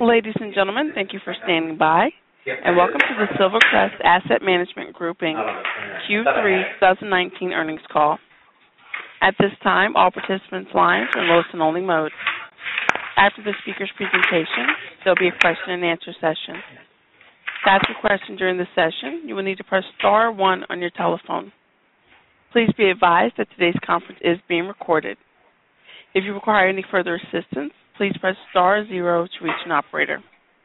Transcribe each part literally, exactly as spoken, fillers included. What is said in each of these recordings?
Ladies and gentlemen, thank you for standing by, and welcome to the Silvercrest Asset Management Group, Incorporated Q three twenty nineteen earnings call. At this time, all participants' lines are in listen-only mode. After the speaker's presentation, there will be a question-and-answer session. To ask a question during the session, you will need to press star one on your telephone. Please be advised that today's conference is being recorded. If you require any further assistance, please press star zero to reach an operator.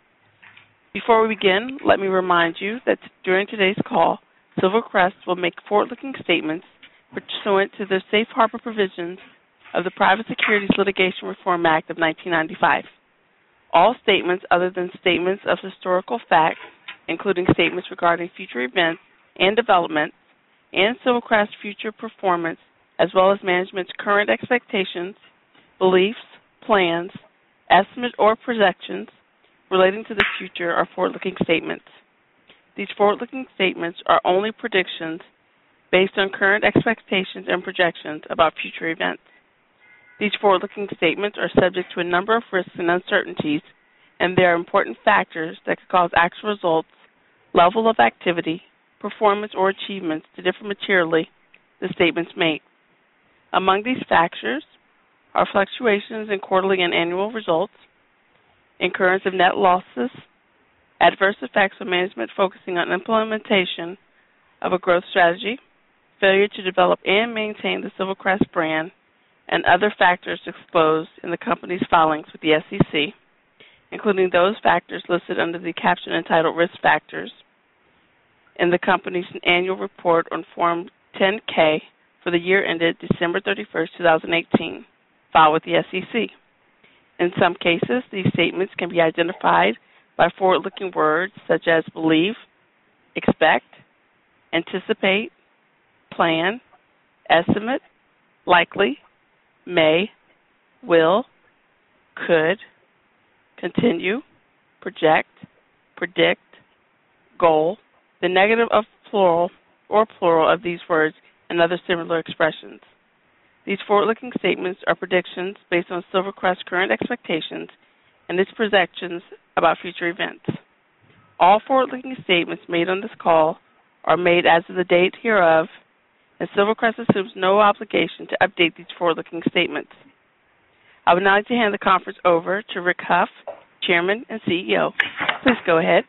Before we begin, let me remind you that during today's call, Silvercrest will make forward-looking statements pursuant to the safe harbor provisions of the Private Securities Litigation Reform Act of nineteen ninety-five. All statements other than statements of historical fact, including statements regarding future events and developments, and Silvercrest's future performance, as well as management's current expectations, beliefs, plans, estimates, or projections relating to the future are forward-looking statements. These forward-looking statements are only predictions based on current expectations and projections about future events. These forward-looking statements are subject to a number of risks and uncertainties, and there are important factors that could cause actual results, level of activity, performance, or achievements to differ materially the statements made. Among these factors are fluctuations in quarterly and annual results, incurrence of net losses, adverse effects of management focusing on implementation of a growth strategy, failure to develop and maintain the Silvercrest brand, and other factors exposed in the company's filings with the S E C, including those factors listed under the caption entitled Risk Factors in the company's annual report on Form ten K for the year ended December thirty-first, twenty eighteen, filed with the S E C. In some cases, these statements can be identified by forward-looking words such as believe, expect, anticipate, plan, estimate, likely, may, will, could, continue, project, predict, goal, the negative of plural or plural of these words, and other similar expressions. These forward-looking statements are predictions based on Silvercrest's current expectations and its projections about future events. All forward-looking statements made on this call are made as of the date hereof, and Silvercrest assumes no obligation to update these forward-looking statements. I would now like to hand the conference over to Rick Hough, Chairman and C E O. Please go ahead.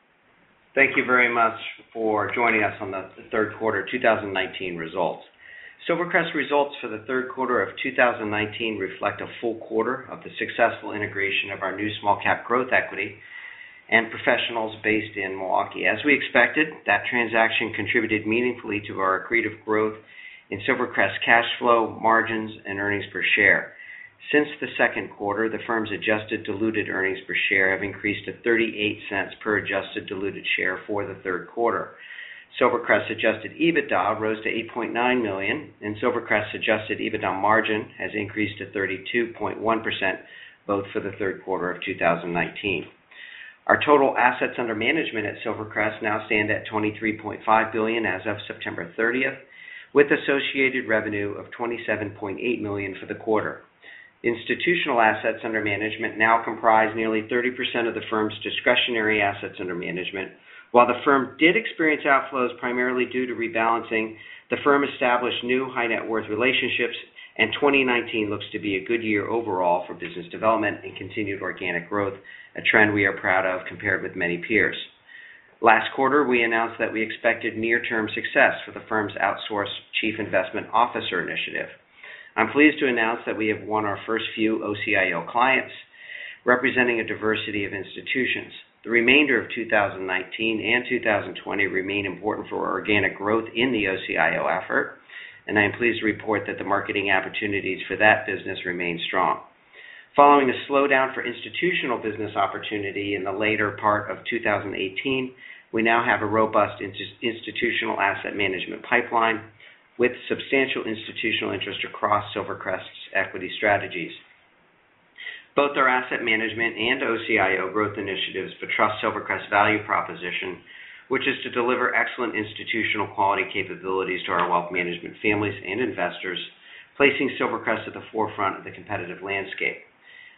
Thank you very much for joining us on the third quarter two thousand nineteen results. Silvercrest results for the third quarter of two thousand nineteen reflect a full quarter of the successful integration of our new small-cap growth equity and professionals based in Milwaukee. As we expected, that transaction contributed meaningfully to our accretive growth in Silvercrest cash flow, margins, and earnings per share. Since the second quarter, the firm's adjusted diluted earnings per share have increased to thirty-eight cents per adjusted diluted share for the third quarter. Silvercrest's adjusted EBITDA rose to eight point nine million dollars, and Silvercrest's adjusted EBITDA margin has increased to thirty-two point one percent, both for the third quarter of two thousand nineteen. Our total assets under management at Silvercrest now stand at twenty-three point five billion dollars as of September thirtieth, with associated revenue of twenty-seven point eight million dollars for the quarter. Institutional assets under management now comprise nearly thirty percent of the firm's discretionary assets under management. While the firm did experience outflows primarily due to rebalancing, the firm established new high-net-worth relationships, and twenty nineteen looks to be a good year overall for business development and continued organic growth, a trend we are proud of compared with many peers. Last quarter, we announced that we expected near-term success for the firm's outsourced Chief Investment Officer initiative. I'm pleased to announce that we have won our first few O C I O clients, representing a diversity of institutions. The remainder of two thousand nineteen and two thousand twenty remain important for organic growth in the O C I O effort, and I am pleased to report that the marketing opportunities for that business remain strong. Following a slowdown for institutional business opportunity in the later part of two thousand eighteen, we now have a robust institutional asset management pipeline with substantial institutional interest across Silvercrest's equity strategies. Both our asset management and O C I O growth initiatives buttress Silvercrest's value proposition, which is to deliver excellent institutional quality capabilities to our wealth management families and investors, placing Silvercrest at the forefront of the competitive landscape.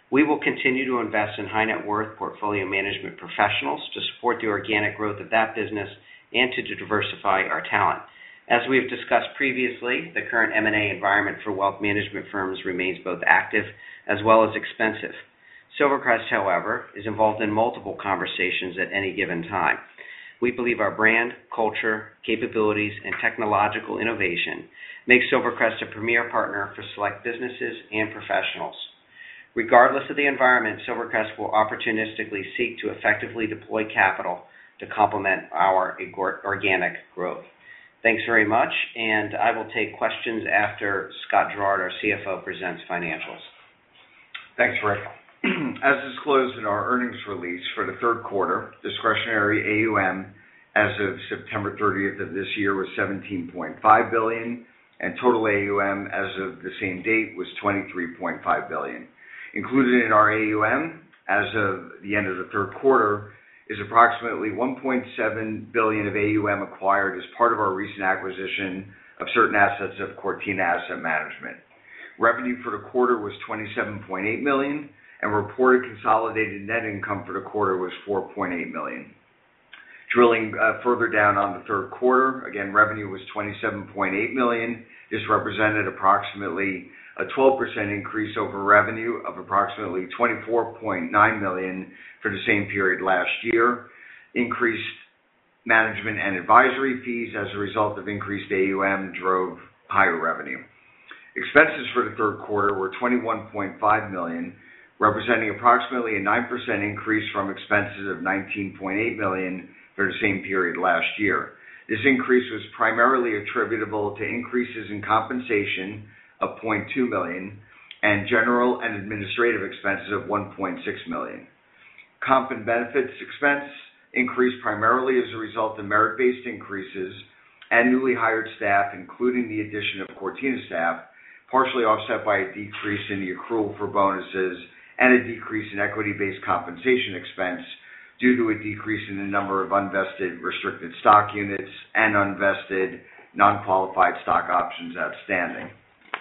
We will continue to invest in high net worth portfolio management professionals to support the organic growth of that business and to diversify our talent. As we have discussed previously, the current M and A environment for wealth management firms remains both active as well as expensive. Silvercrest, however, is involved in multiple conversations at any given time. We believe our brand, culture, capabilities, and technological innovation make Silvercrest a premier partner for select businesses and professionals. Regardless of the environment, Silvercrest will opportunistically seek to effectively deploy capital to complement our organic growth. Thanks very much, and I will take questions after Scott Gerard, our C F O, presents financials. Thanks, Rick. As disclosed in our earnings release for the third quarter, discretionary A U M as of September thirtieth of this year was seventeen point five billion dollars, and total A U M as of the same date was twenty-three point five billion dollars. Included in our A U M as of the end of the third quarter is approximately one point seven billion dollars of A U M acquired as part of our recent acquisition of certain assets of Cortina Asset Management. Revenue for the quarter was twenty-seven point eight million dollars, and reported consolidated net income for the quarter was four point eight million dollars. Drilling uh, further down on the third quarter, again, revenue was twenty-seven point eight million dollars. This represented approximately a twelve percent increase over revenue of approximately twenty-four point nine million dollars for the same period last year. Increased management and advisory fees as a result of increased A U M drove higher revenue. Expenses for the third quarter were twenty-one point five million dollars, representing approximately a nine percent increase from expenses of nineteen point eight million dollars for the same period last year. This increase was primarily attributable to increases in compensation of zero point two million dollars and general and administrative expenses of one point six million dollars. Comp and benefits expense increased primarily as a result of merit-based increases and newly hired staff, including the addition of Cortina staff, partially offset by a decrease in the accrual for bonuses and a decrease in equity-based compensation expense due to a decrease in the number of unvested restricted stock units and unvested non-qualified stock options outstanding.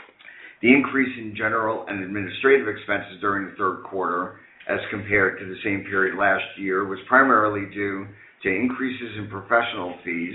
The increase in general and administrative expenses during the third quarter as compared to the same period last year was primarily due to increases in professional fees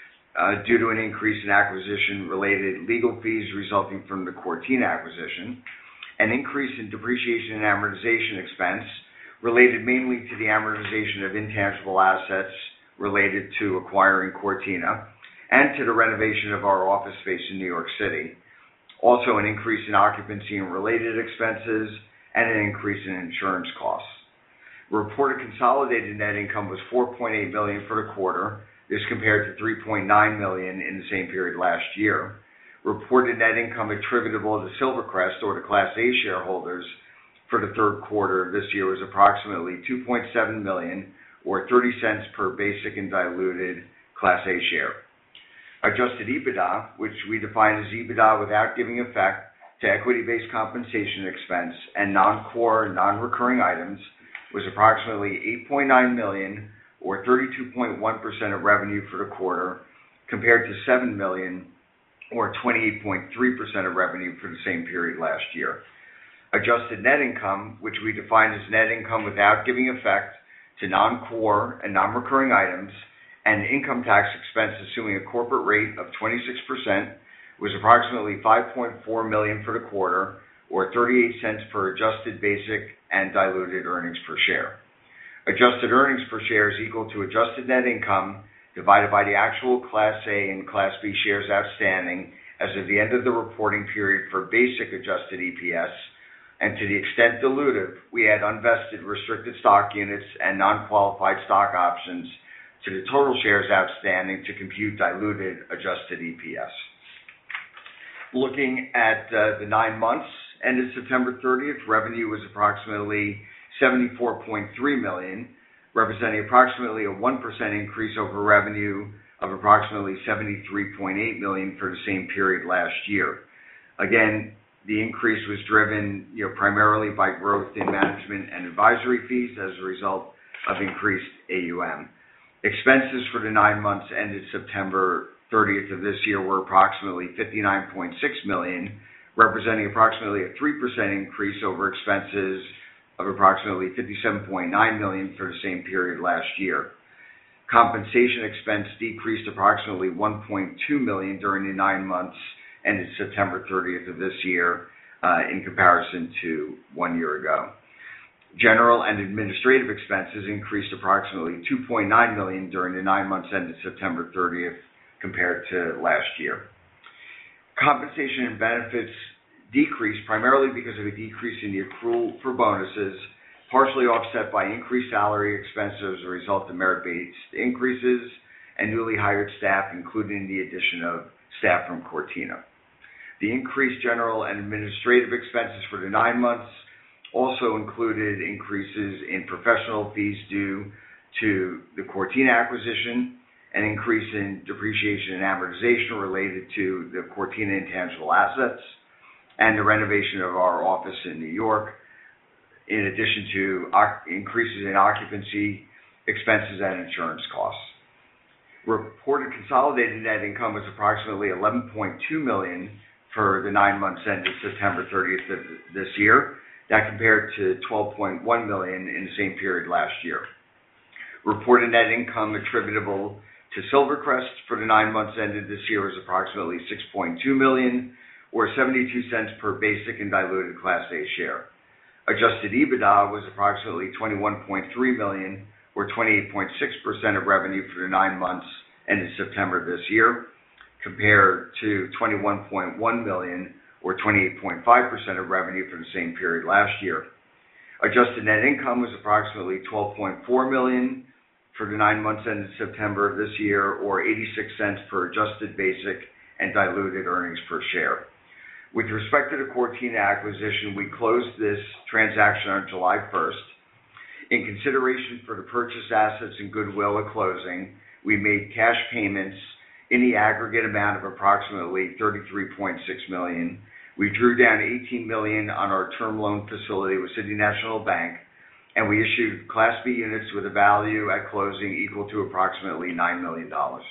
uh, due to an increase in acquisition-related legal fees resulting from the Cortina acquisition, an increase in depreciation and amortization expense related mainly to the amortization of intangible assets related to acquiring Cortina and to the renovation of our office space in New York City. Also, an increase in occupancy and related expenses and an increase in insurance costs. Reported consolidated net income was four point eight million dollars for the quarter. This compared to three point nine million dollars in the same period last year. Reported net income attributable to Silvercrest or to Class A shareholders for the third quarter of this year was approximately two point seven million dollars or thirty cents per basic and diluted Class A share. Adjusted EBITDA, which we define as EBITDA without giving effect to equity-based compensation expense and non-core, non-recurring items, was approximately eight point nine million dollars or thirty-two point one percent of revenue for the quarter, compared to seven million dollars or twenty-eight point three percent of revenue for the same period last year. Adjusted net income, which we define as net income without giving effect to non-core and non-recurring items and income tax expense assuming a corporate rate of twenty-six percent, was approximately five point four million dollars for the quarter, or thirty-eight cents per adjusted basic and diluted earnings per share. Adjusted earnings per share is equal to adjusted net income divided by the actual Class A and Class B shares outstanding as of the end of the reporting period for basic adjusted E P S, and to the extent dilutive, we add unvested restricted stock units and non-qualified stock options to the total shares outstanding to compute diluted adjusted E P S. Looking at uh, the nine months ended September thirtieth, revenue was approximately seventy-four point three million dollars, representing approximately a one percent increase over revenue of approximately seventy-three point eight million dollars for the same period last year. Again, the increase was driven you know, primarily by growth in management and advisory fees as a result of increased A U M. Expenses for the nine months ended September thirtieth of this year were approximately fifty-nine point six million dollars, representing approximately a three percent increase over expenses of approximately fifty-seven point nine million dollars for the same period last year. Compensation expense decreased approximately one point two million dollars during the nine months ended September thirtieth of this year uh, in comparison to one year ago. General and administrative expenses increased approximately two point nine million dollars during the nine months ended September thirtieth compared to last year. Compensation and benefits decreased primarily because of a decrease in the accrual for bonuses, partially offset by increased salary expenses as a result of merit-based increases and newly hired staff, including the addition of staff from Cortina. The increased general and administrative expenses for the nine months also included increases in professional fees due to the Cortina acquisition, an increase in depreciation and amortization related to the Cortina intangible assets, and the renovation of our office in New York, in addition to increases in occupancy expenses and insurance costs. Reported consolidated net income was approximately eleven point two million dollars for the nine months ended September thirtieth of this year. That compared to twelve point one million dollars in the same period last year. Reported net income attributable to Silvercrest for the nine months ended this year was approximately six point two million dollars, or seventy-two cents per basic and diluted Class A share. Adjusted EBITDA was approximately twenty-one point three million dollars, or twenty-eight point six percent of revenue for the nine months ended September this year, compared to twenty-one point one million dollars, or twenty-eight point five percent of revenue for the same period last year. Adjusted net income was approximately twelve point four million dollars for the nine months ended September of this year, or eighty-six cents per adjusted basic and diluted earnings per share. With respect to the Cortina acquisition, we closed this transaction on July first. In consideration for the purchase assets and goodwill at closing, we made cash payments in the aggregate amount of approximately thirty-three point six million dollars. We drew down eighteen million dollars on our term loan facility with City National Bank, and we issued Class B units with a value at closing equal to approximately nine million dollars.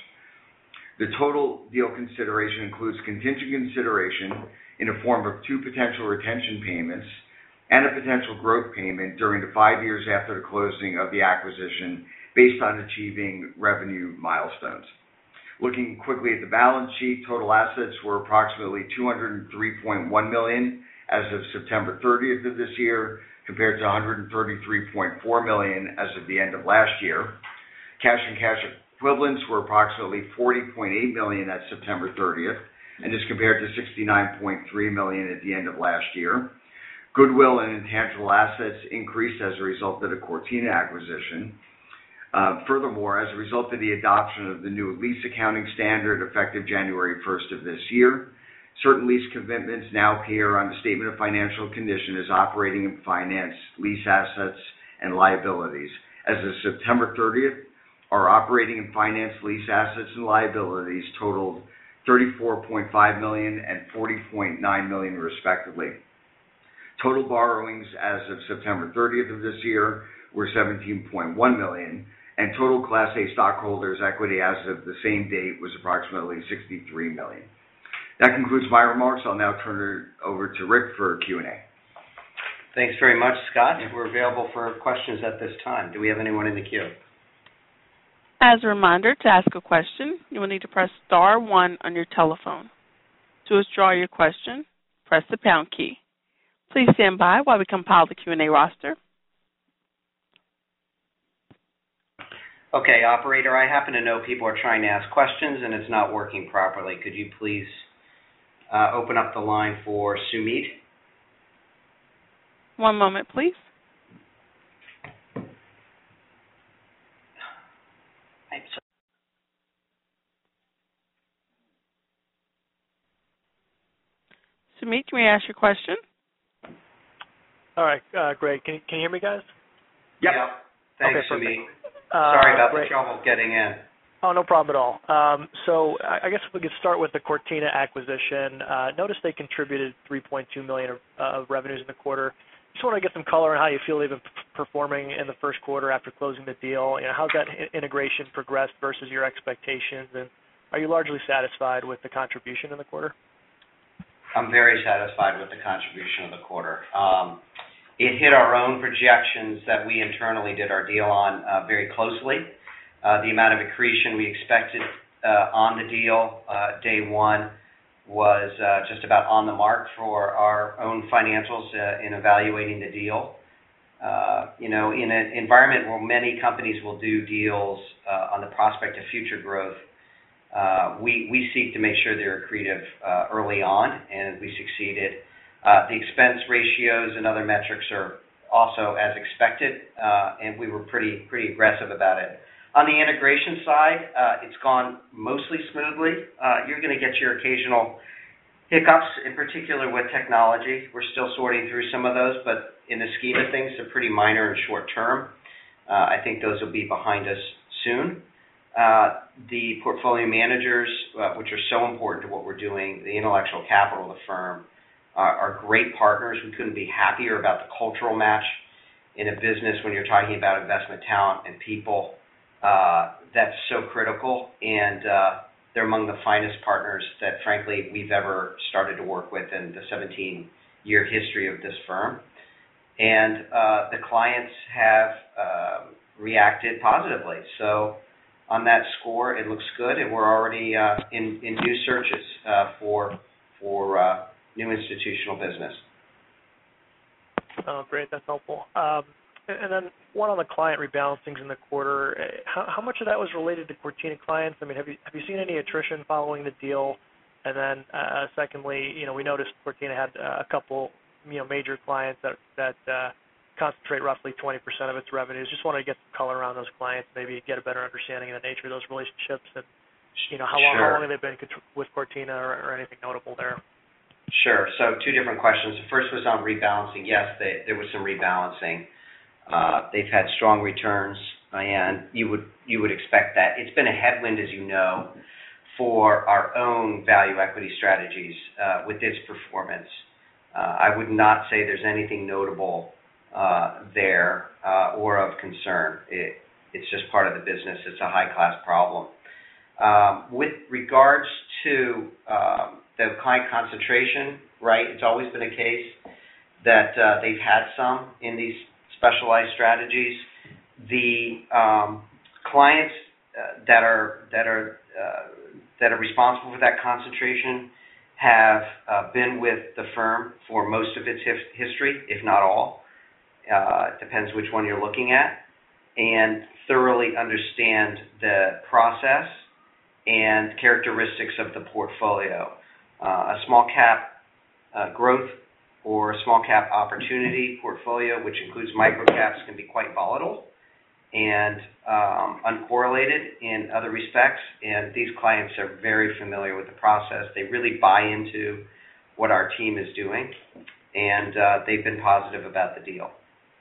The total deal consideration includes contingent consideration in the form of two potential retention payments and a potential growth payment during the five years after the closing of the acquisition based on achieving revenue milestones. Looking quickly at the balance sheet, total assets were approximately two hundred three point one million dollars as of September thirtieth of this year, compared to one hundred thirty-three point four million dollars as of the end of last year. Cash and cash equivalents were approximately forty point eight million dollars at September thirtieth, and this compared to sixty-nine point three million dollars at the end of last year. Goodwill and intangible assets increased as a result of the Cortina acquisition. Uh, furthermore, as a result of the adoption of the new lease accounting standard effective January first of this year, certain lease commitments now appear on the statement of financial condition as operating and finance lease assets and liabilities. As of September thirtieth, our operating and finance lease assets and liabilities totaled thirty-four point five million dollars and forty point nine million dollars respectively. Total borrowings as of September thirtieth of this year were seventeen point one million dollars, and total Class A stockholders' equity as of the same date was approximately sixty-three million dollars. That concludes my remarks. I'll now turn it over to Rick for Q and A. Thanks very much, Scott. We're available for questions at this time. Do we have anyone in the queue? As a reminder, to ask a question, you will need to press star one on your telephone. To withdraw your question, press the pound key. Please stand by while we compile the Q and A roster. Okay, operator, I happen to know people are trying to ask questions and it's not working properly. Could you please uh, open up the line for Sumit? One moment, please. Sumit, can we ask your question? All right, uh, great. Can, can you hear me, guys? Yep. Yeah. Thanks, okay, Sumit. Uh, Sorry about great. the trouble getting in. Oh, no problem at all. Um, so I, I guess if we could start with the Cortina acquisition. Uh, notice they contributed three point two million dollars of, uh, of revenues in the quarter. Just want to get some color on how you feel they've been p- performing in the first quarter after closing the deal. You know, how's that I- integration progressed versus your expectations, and are you largely satisfied with the contribution in the quarter? I'm very satisfied with the contribution of the quarter. Um, it hit our own projections that we internally did our deal on uh, very closely. Uh, the amount of accretion we expected uh, on the deal uh, day one was uh, just about on the mark for our own financials uh, in evaluating the deal. Uh, you know, in an environment where many companies will do deals uh, on the prospect of future growth, uh, we, we seek to make sure they're accretive uh, early on, and we succeeded. Uh, the expense ratios and other metrics are also as expected, uh, and we were pretty pretty aggressive about it. On the integration side, uh, it's gone mostly smoothly. Uh, you're going to get your occasional hiccups, in particular with technology. We're still sorting through some of those, but in the scheme of things, they're pretty minor and short term. Uh, I think those will be behind us soon. Uh, the portfolio managers, uh, which are so important to what we're doing, the intellectual capital of the firm, are, are great partners. We couldn't be happier about the cultural match in a business when you're talking about investment talent and people. Uh, that's so critical, and uh, they're among the finest partners that, frankly, we've ever started to work with in the seventeen-year history of this firm. And uh, the clients have uh, reacted positively. So on that score, it looks good, and we're already uh, in, in new searches uh, for for uh, new institutional business. Oh, great. That's helpful. Um, and then one on the client rebalancings in the quarter. How, how much of that was related to Cortina clients? I mean, have you have you seen any attrition following the deal? And then, uh, secondly, you know, we noticed Cortina had uh, a couple, you know, major clients that that uh, concentrate roughly twenty percent of its revenues. Just wanted to get some color around those clients, maybe get a better understanding of the nature of those relationships, and you know, how long Sure. how long have they been with Cortina, or, or anything notable there? Sure. So two different questions. The first was on rebalancing. Yes, they, there was some rebalancing. Uh, they've had strong returns, and you would you would expect that. It's been a headwind, as you know, for our own value equity strategies uh, with its performance. Uh, I would not say there's anything notable uh, there uh, or of concern. It, it's just part of the business. It's a high-class problem. Um, with regards to um, the client concentration, right, it's always been a case that uh, they've had some in these specialized strategies. The um, clients uh, that are that are uh, that are responsible for that concentration have uh, been with the firm for most of its hif- history, if not all. Uh, it depends which one you're looking at, and thoroughly understand the process and characteristics of the portfolio. Uh, a small cap uh, growth or a small cap opportunity portfolio, which includes micro caps, can be quite volatile and um, uncorrelated in other respects. And these clients are very familiar with the process. They really buy into what our team is doing, and uh, they've been positive about the deal.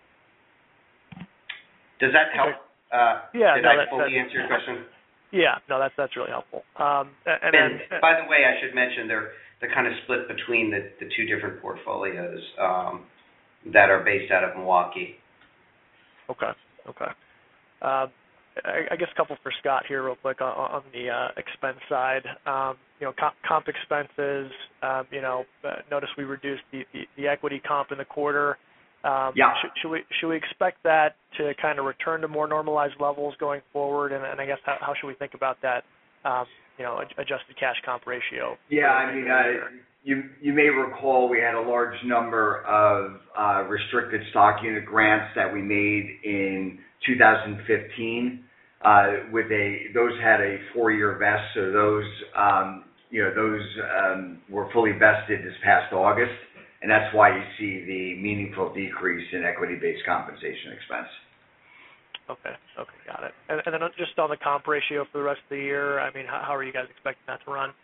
Does that help? Uh, yeah, did no, I that, fully that, answer your question? Yeah, no, that's that's really helpful. Um, and, and then, by the way, I should mention they're they're kind of split between the, the two different portfolios um, that are based out of Milwaukee. Okay, okay. Uh, I, I guess a couple for Scott here, real quick, on, on the uh, expense side. Um, you know, comp, comp expenses. Um, you know, uh, notice we reduced the, the, the equity comp in the quarter. Um, yeah. Should, should we should we expect that to kind of return to more normalized levels going forward? And, and I guess how, how should we think about that? Um, you know, adjusted cash comp ratio. Yeah, I mean, uh, you you may recall we had a large number of uh, restricted stock unit grants that we made in two thousand fifteen. Uh, with a those had a four-year vest, so those um, you know those um, were fully vested this past August. And that's why you see the meaningful decrease in equity-based compensation expense. Okay, okay, got it. And, and then just on the comp ratio for the rest of the year, I mean, how, how are you guys expecting that to run?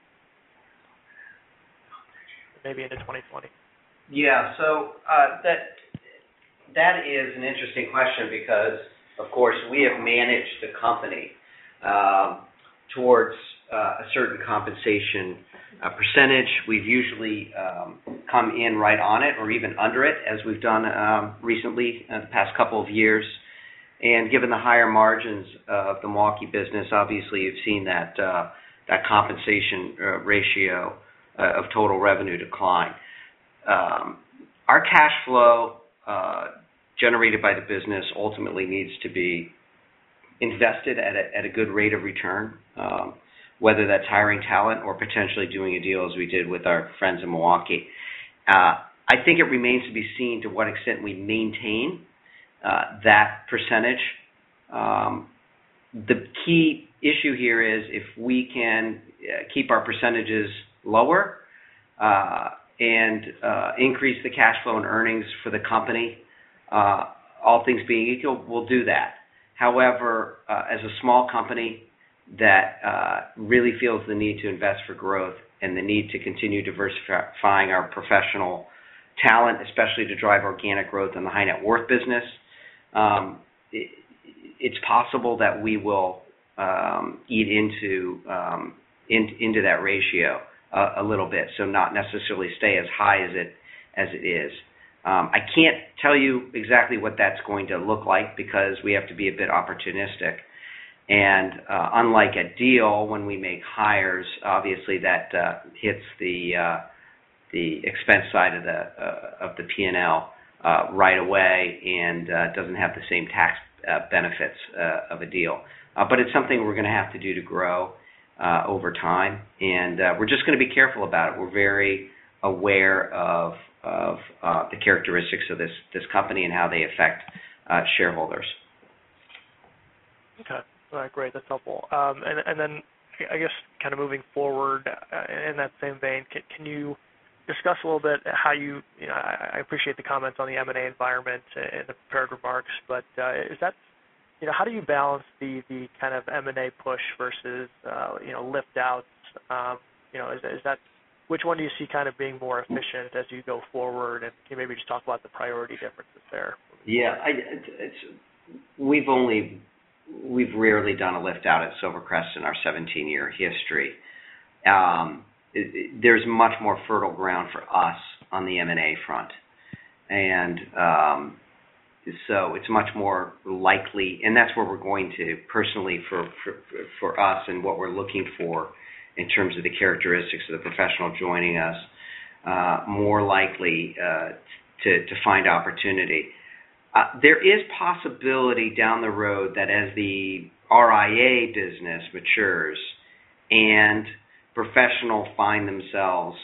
Maybe into twenty twenty. Yeah, so uh, that that is an interesting question because, of course, we have managed the company um, towards uh, a certain compensation uh, percentage. We've usually um, come in right on it or even under it, as we've done um, recently in the past couple of years. And given the higher margins of the Milwaukee business, obviously you've seen that uh, that compensation uh, ratio uh, of total revenue decline. Um, our cash flow uh, generated by the business ultimately needs to be invested at a, at a good rate of return, um, whether that's hiring talent or potentially doing a deal as we did with our friends in Milwaukee. Uh, I think it remains to be seen to what extent we maintain uh, that percentage. Um, the key issue here is if we can uh, keep our percentages lower uh, and uh, increase the cash flow and earnings for the company, uh, all things being equal, we'll do that. However, uh, as a small company that uh, really feels the need to invest for growth and the need to continue diversifying our professional talent, especially to drive organic growth in the high net worth business, um, it, it's possible that we will um, eat into um, in, into that ratio a, a little bit, so not necessarily stay as high as it as it is. Um, I can't tell you exactly what that's going to look like because we have to be a bit opportunistic. And uh, unlike a deal, when we make hires, obviously that uh, hits the uh, the expense side of the uh, of the P and L uh, right away, and uh, doesn't have the same tax uh, benefits uh, of a deal. Uh, but it's something we're going to have to do to grow uh, over time, and uh, we're just going to be careful about it. We're very aware of of uh, the characteristics of this this company and how they affect uh, shareholders. Okay. All right, great. That's helpful. Um, and, and then I guess kind of moving forward uh, in that same vein, can, can you discuss a little bit how you, you know, I, I appreciate the comments on the M and A environment in the prepared remarks, but uh, is that, you know, how do you balance the, the kind of M and A push versus, uh, you know, lift outs? Um, you know, is, is that, which one do you see kind of being more efficient as you go forward? And can you maybe just talk about the priority differences there? Yeah, I, it's, we've only... We've rarely done a lift out at Silvercrest in our seventeen-year history. Um, it, it, there's much more fertile ground for us on the M and A front. And um, so it's much more likely, and that's where we're going to, personally, for, for, for us and what we're looking for in terms of the characteristics of the professional joining us, uh, more likely uh, to, to find opportunity. Uh, there is possibility down the road that as the R I A business matures and professionals find themselves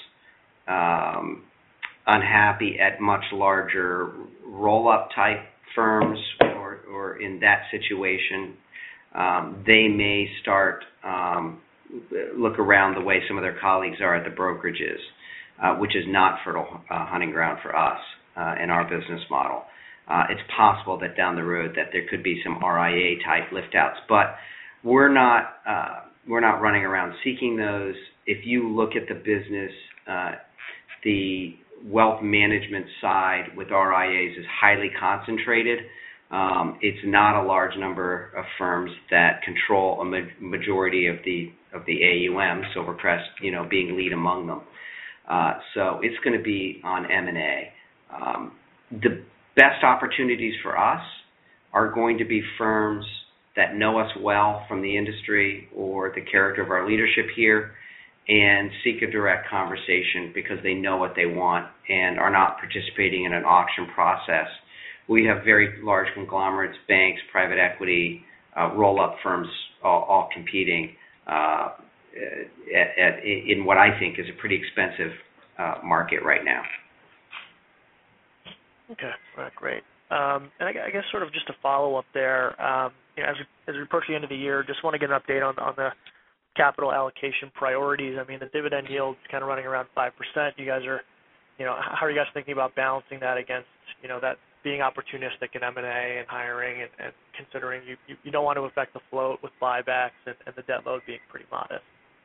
um, unhappy at much larger roll-up type firms or, or in that situation, um, they may start um, look around the way some of their colleagues are at the brokerages, uh, which is not fertile uh, hunting ground for us uh, in our business model. Uh, it's possible that down the road that there could be some R I A type lift outs, but we're not uh, we're not running around seeking those. If you look at the business, uh, the wealth management side with R I As is highly concentrated. Um, it's not a large number of firms that control a ma- majority of the of the A U M, Silvercrest, you know, being lead among them. Uh, so it's going to be on M and A. Um, the best opportunities for us are going to be firms that know us well from the industry or the character of our leadership here and seek a direct conversation because they know what they want and are not participating in an auction process. We have very large conglomerates, banks, private equity, uh, roll-up firms all, all competing uh, at, at, in what I think is a pretty expensive uh, market right now. Okay, all right, great. Um, and I, I guess sort of just to follow up there, um, you know, as we, as we approach the end of the year, just want to get an update on, on the capital allocation priorities. I mean, the dividend yield is kind of running around five percent. You guys are, you know, how are you guys thinking about balancing that against, you know, that being opportunistic in M and A and hiring and, and considering you, you, you don't want to affect the float with buybacks and, and the debt load being pretty modest?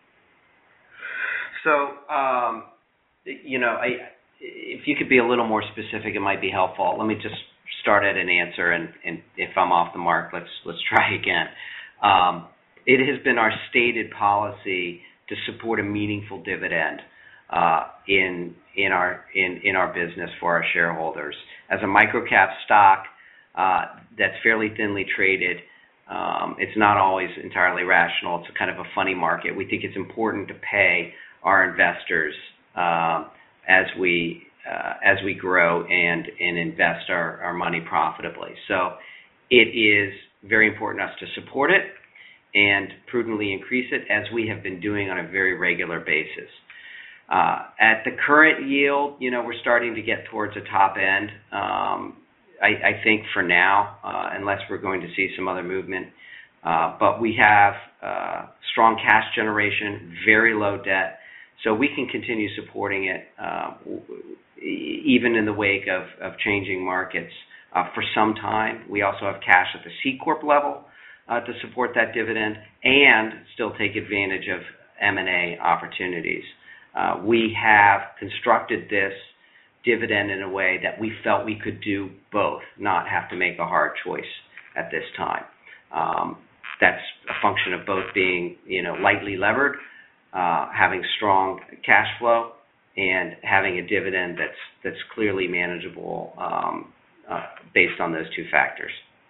So, um, you know, I, if you could be a little more specific, it might be helpful. Let me just start at an answer, and, and if I'm off the mark, let's let's try again. Um, it has been our stated policy to support a meaningful dividend uh, in in our in, in our business for our shareholders. As a microcap stock uh, that's fairly thinly traded, um, it's not always entirely rational. It's a kind of a funny market. We think it's important to pay our investors um, as we uh, as we grow and, and invest our, our money profitably. So it is very important to us to support it and prudently increase it, as we have been doing on a very regular basis. Uh, at the current yield, you know, we're starting to get towards the top end. Um, I, I think for now, uh, unless we're going to see some other movement. Uh, but we have uh, strong cash generation, very low debt, so we can continue supporting it uh, even in the wake of, of changing markets uh, for some time. We also have cash at the C Corp level uh, to support that dividend and still take advantage of M and A opportunities. Uh, we have constructed this dividend in a way that we felt we could do both, not have to make a hard choice at this time. Um, that's a function of both being, you know, lightly levered, uh, having strong cash flow, and having a dividend that's that's clearly manageable um, uh, based on those two factors.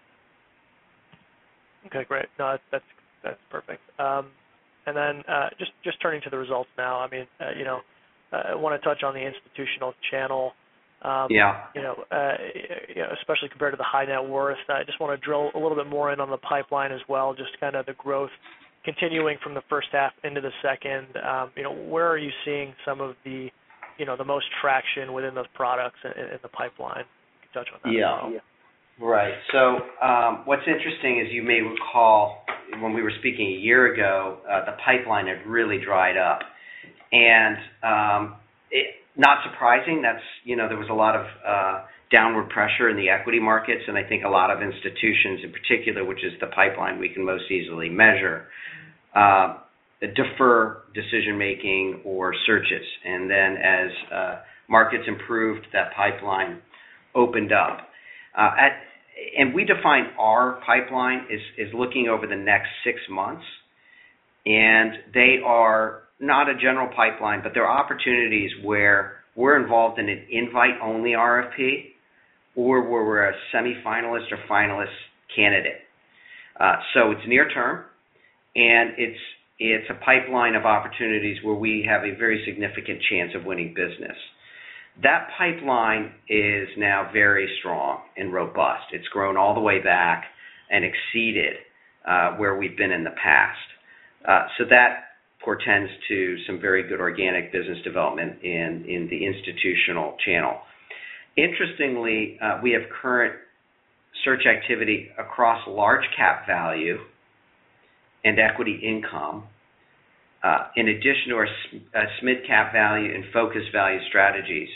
Okay, great. No, that's that's, that's perfect. Um, and then uh, just just turning to the results now. I mean, uh, you know, uh, I want to touch on the institutional channel. Um, yeah. You know, uh, you know, especially compared to the high net worth. I just want to drill a little bit more in on the pipeline as well. Just kind of the growth continuing from the first half into the second. Um, you know, where are you seeing some of the, you know, the most traction within those products in, in the pipeline? You can touch on that. Yeah. As well. Yeah. Right. So um, what's interesting is, you may recall when we were speaking a year ago, uh, the pipeline had really dried up, and um, it, not surprising. That's, you know, there was a lot of uh, downward pressure in the equity markets, and I think a lot of institutions in particular, which is the pipeline we can most easily measure, uh, defer decision-making or searches. And then as uh, markets improved, that pipeline opened up. Uh, at, and we define our pipeline is, is looking over the next six months, and they are not a general pipeline, but there are opportunities where we're involved in an invite-only R F P, or where we're a semifinalist or finalist candidate. Uh, so it's near term, and it's it's a pipeline of opportunities where we have a very significant chance of winning business. That pipeline is now very strong and robust. It's grown all the way back and exceeded uh, where we've been in the past. Uh, so that portends to some very good organic business development in, in the institutional channel. Interestingly, uh, we have current search activity across large cap value and equity income, uh, in addition to our uh, mid cap value and focused value strategies.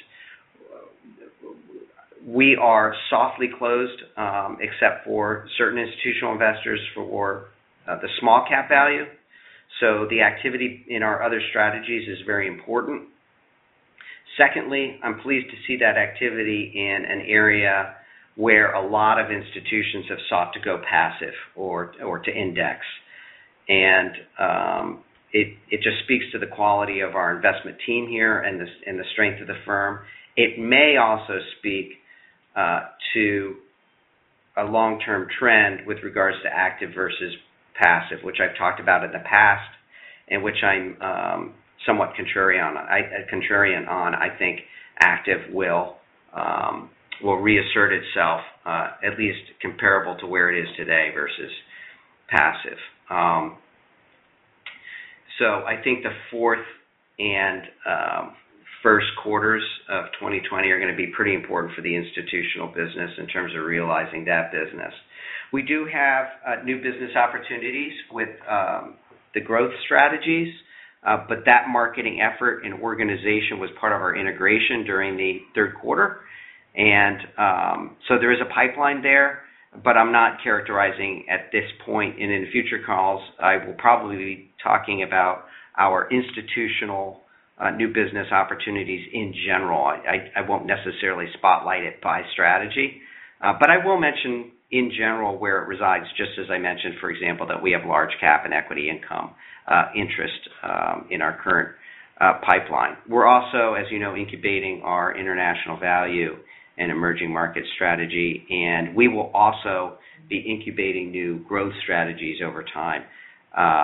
We are softly closed, um, except for certain institutional investors, for uh, the small cap value. So the activity in our other strategies is very important. Secondly, I'm pleased to see that activity in an area where a lot of institutions have sought to go passive or or to index. And um, it, it just speaks to the quality of our investment team here and the, and the strength of the firm. It may also speak uh, to a long-term trend with regards to active versus passive, which I've talked about in the past, and which I'm um, somewhat contrarian on. I, contrarian on. I think active will um, will reassert itself, uh, at least comparable to where it is today versus passive. Um, so I think the fourth and um, first quarters of twenty twenty are going to be pretty important for the institutional business in terms of realizing that business. We do have uh, new business opportunities with um, the growth strategies, uh, but that marketing effort and organization was part of our integration during the third quarter. And um, so there is a pipeline there, but I'm not characterizing at this point, and in future calls, I will probably be talking about our institutional uh, new business opportunities in general. I, I, I won't necessarily spotlight it by strategy, uh, but I will mention in general where it resides, just as I mentioned, for example, that we have large cap and equity income uh, interest um, in our current uh, pipeline. We're also, as you know, incubating our international value and emerging market strategy, and we will also be incubating new growth strategies over time. Um,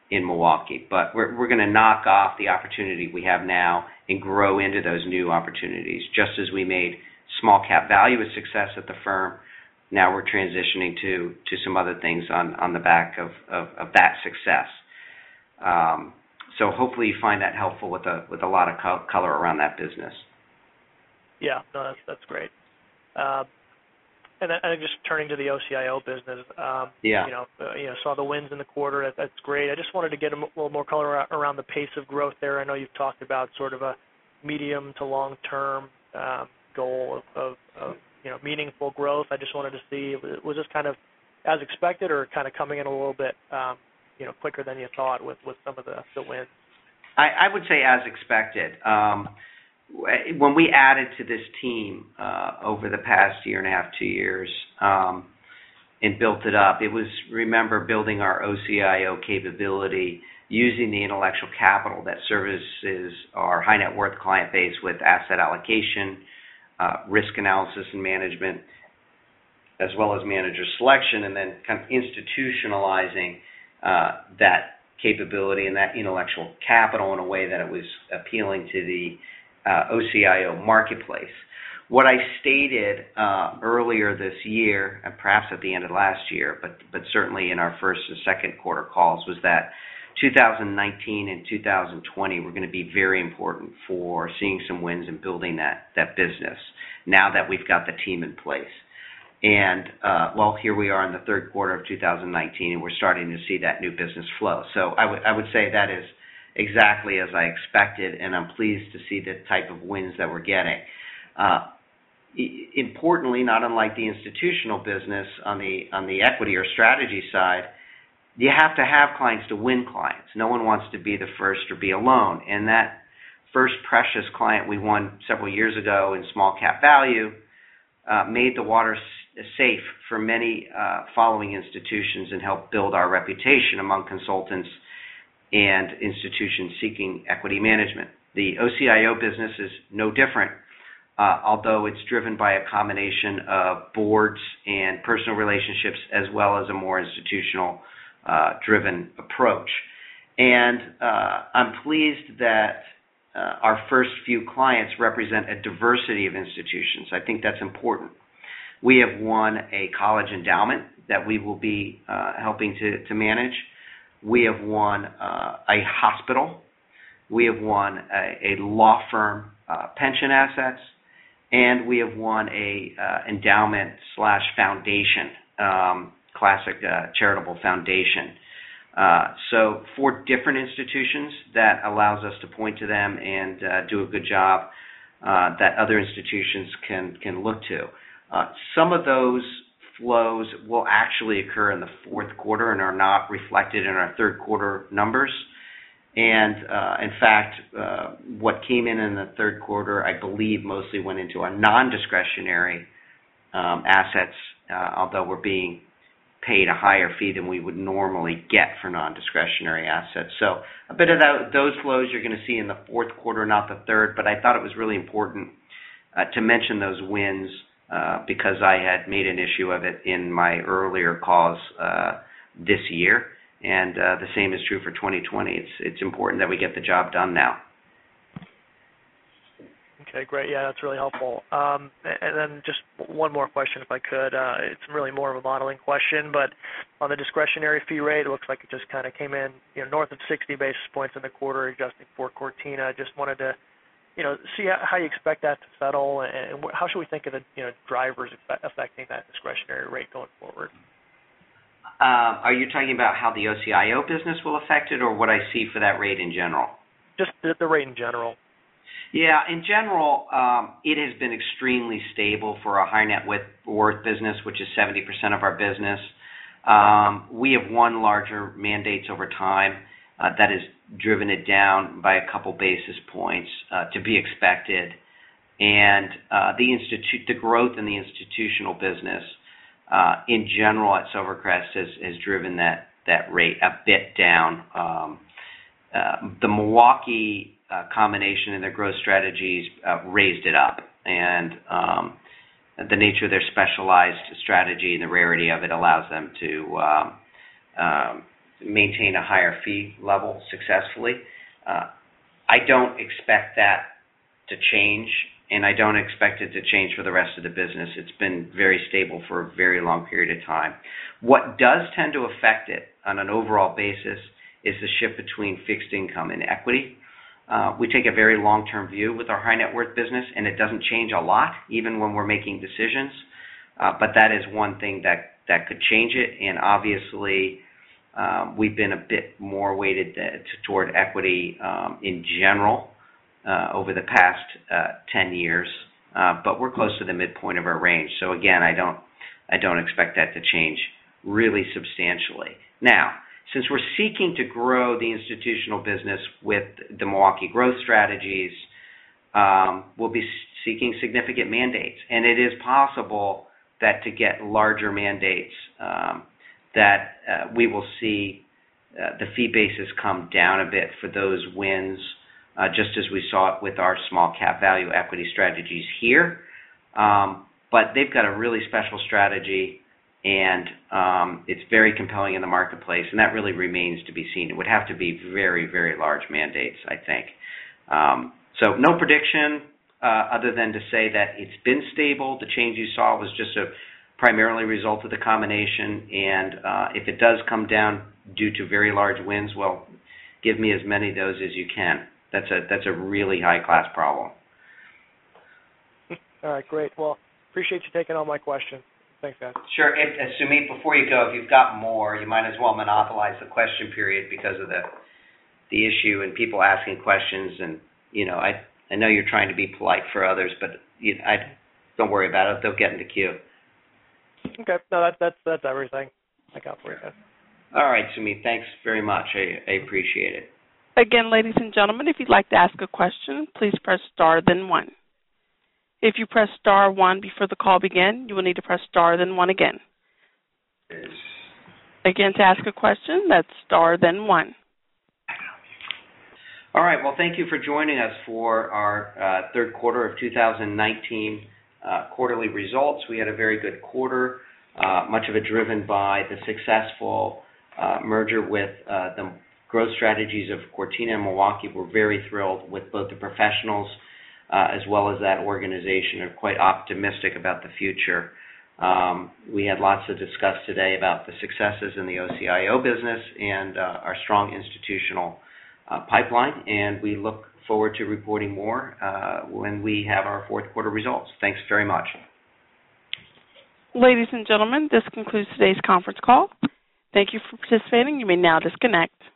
in Milwaukee. But we're we're going to knock off the opportunity we have now and grow into those new opportunities. Just as we made small cap value a success at the firm, now we're transitioning to to some other things on, on the back of, of, of that success. Um, so hopefully you find that helpful with a with a lot of co- color around that business. Yeah, no, that's that's great. Uh, and, and just turning to the O C I O business, um, yeah. you know, uh, you know, saw the wins in the quarter. That, that's great. I just wanted to get a m- little more color around the pace of growth there. I know you've talked about sort of a medium to long term um, goal of, of, of you know meaningful growth. I just wanted to see, was this kind of as expected or kind of coming in a little bit um, you know quicker than you thought with, with some of the, the wins? I, I would say as expected. Um, When we added to this team uh, over the past year and a half, two years, um, and built it up, it was, remember, building our O C I O capability, using the intellectual capital that services our high net worth client base with asset allocation, uh, risk analysis and management, as well as manager selection, and then kind of institutionalizing uh, that capability and that intellectual capital in a way that it was appealing to the Uh, O C I O marketplace. What I stated uh, earlier this year, and perhaps at the end of last year, but but certainly in our first and second quarter calls, was that two thousand nineteen and two thousand twenty were going to be very important for seeing some wins and building that that business. Now that we've got the team in place, and uh, well, here we are in the third quarter of two thousand nineteen, and we're starting to see that new business flow. So I would I would say that is exactly as I expected, and I'm pleased to see the type of wins that we're getting. Uh, importantly, not unlike the institutional business on the on the equity or strategy side, you have to have clients to win clients. No one wants to be the first or be alone. And that first precious client we won several years ago in small cap value uh, made the water s- safe for many uh, following institutions and helped build our reputation among consultants and institutions seeking equity management. The O C I O business is no different, uh, although it's driven by a combination of boards and personal relationships as well as a more institutional uh, driven approach. And uh, I'm pleased that uh, our first few clients represent a diversity of institutions. I think that's important. We have won a college endowment that we will be uh, helping to, to manage. We have won uh, a hospital. We have won a, a law firm uh, pension assets, and we have won a uh, endowment slash foundation, um, classic uh, charitable foundation. Uh, so four different institutions that allows us to point to them and uh, do a good job uh, that other institutions can can look to. Uh, some of those flows will actually occur in the fourth quarter and are not reflected in our third quarter numbers. And uh, in fact, uh, what came in in the third quarter, I believe, mostly went into our non-discretionary um, assets, uh, although we're being paid a higher fee than we would normally get for non-discretionary assets. So a bit of that, those flows you're going to see in the fourth quarter, not the third, but I thought it was really important uh, to mention those wins Uh, because I had made an issue of it in my earlier calls uh, this year, and uh, the same is true for twenty twenty. It's it's important that we get the job done now. Okay, great. Yeah, that's really helpful. Um, and then just one more question, if I could. Uh, it's really more of a modeling question, but on the discretionary fee rate, it looks like it just kind of came in, you know, north of sixty basis points in the quarter, adjusting for Cortina. Just wanted to you know, see how you expect that to settle, and how should we think of the, you know, drivers affecting that discretionary rate going forward? Uh, are you talking about how the O C I O business will affect it, or what I see for that rate in general? Just the, the rate in general. Yeah, in general, um, it has been extremely stable for a high net worth business, which is seventy percent of our business. Um, we have won larger mandates over time. Uh, that has driven it down by a couple basis points, uh, to be expected. And uh, the institute, the growth in the institutional business uh, in general at Silvercrest has, has driven that, that rate a bit down. Um, uh, the Milwaukee uh, combination and their growth strategies uh, raised it up. And um, the nature of their specialized strategy and the rarity of it allows them to um, um, maintain a higher fee level successfully. Uh, I don't expect that to change, and I don't expect it to change for the rest of the business. It's been very stable for a very long period of time. What does tend to affect it on an overall basis is the shift between fixed income and equity. Uh, we take a very long-term view with our high net worth business, and it doesn't change a lot, even when we're making decisions. Uh, but that is one thing that, that could change it, and obviously um, we've been a bit more weighted to, toward equity um, in general uh, over the past uh, ten years, uh, but we're close to the midpoint of our range. So again, I don't, I don't expect that to change really substantially. Now, since we're seeking to grow the institutional business with the Milwaukee growth strategies, um, we'll be seeking significant mandates. And it is possible that to get larger mandates, um, that uh, we will see uh, the fee basis come down a bit for those wins, uh, just as we saw it with our small cap value equity strategies here. Um, but they've got a really special strategy, and um, it's very compelling in the marketplace, and that really remains to be seen. It would have to be very, very large mandates, I think. Um, so no prediction uh, other than to say that it's been stable. The change you saw was just a primarily result of the combination, and uh, if it does come down due to very large wins, well, give me as many of those as you can. That's a, that's a really high-class problem. All right, great. Well, appreciate you taking all my questions. Thanks, guys. Sure. If, uh, Sumeet, before you go, if you've got more, you might as well monopolize the question period because of the the issue and people asking questions. And, you know, I I know you're trying to be polite for others, but you, I don't worry about it. They'll get in the queue. Okay. No, that, that's that's everything I got for you guys. All right, Sumeet. Thanks very much. I, I appreciate it. Again, ladies and gentlemen, if you'd like to ask a question, please press star then one. If you press star one before the call begins, you will need to press star then one again. Again, to ask a question, that's star then one. All right. Well, thank you for joining us for our uh, third quarter of two thousand nineteen uh, quarterly results. We had a very good quarter, uh, much of it driven by the successful uh, merger with uh, the growth strategies of Cortina and Milwaukee. We're very thrilled with both the professionals Uh, as well as that organization, are quite optimistic about the future. Um, we had lots to discuss today about the successes in the O C I O business and uh, our strong institutional uh, pipeline, and we look forward to reporting more uh, when we have our fourth quarter results. Thanks very much. Ladies and gentlemen, this concludes today's conference call. Thank you for participating. You may now disconnect.